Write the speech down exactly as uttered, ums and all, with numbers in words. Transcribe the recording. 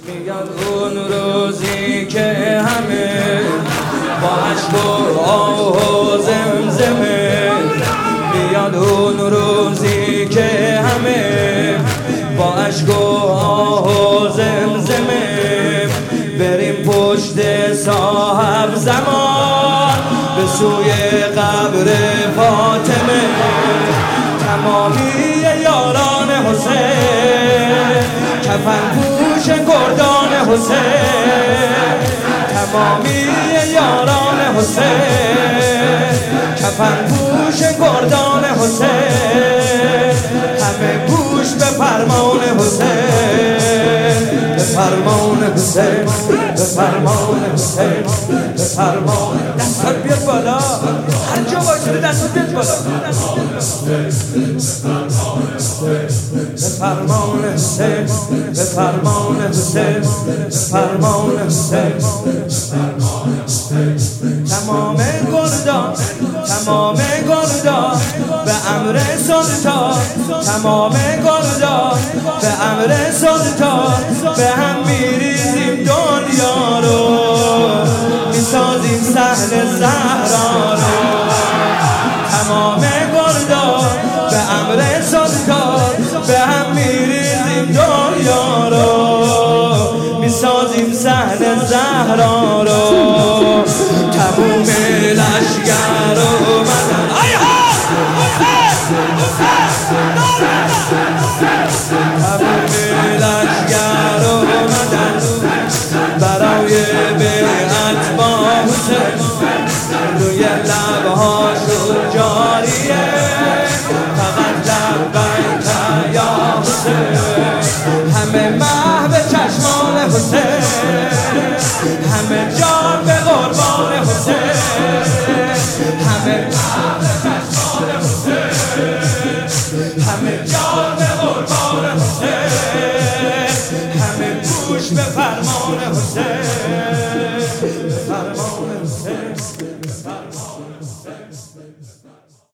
میاد اون روزی که همه با عشق و آه و زمزمه، میاد اون روزی که همه با عشق و آه و زمزمه بریم پشت صاحب زمان به سوی قبر فاطمه. تمامی یاران حسین کفن پوش گردان حسین، تمامی یاران حسین کفن پوش گردان حسین، همه گوش به فرمان حسین، به فرمان حسین، به فرمان حسین، به فرمان. دستات بیاد بالا، هر جا باشید دستات بیاد بالا. به فرمان حسین، به فرمان حسین، به فرمان حسین. تمام گردان، تمام گردان به امر سلطان، تمام گردان به امر سلطان به هم میریزیم دنیا رو، میسازیم صحن زهرا رو. تمام گردان به امر سلطان به هم میریزیم دنیا رو، میسازیم صحن زهرا رو. تموم لشگر اومدن، ای ها تموم لشگر اومدن برای بیعت با حسین، روی لبهاشون جاریه فقط لبیک یا حسین. همه محو چشمان حسین، همه جان به قربان حسین، همه محو چشمان حسین، همه جان به قربان حسین، همه گوش به فرمان حسین، به فرمان حسین، به فرمان حسین.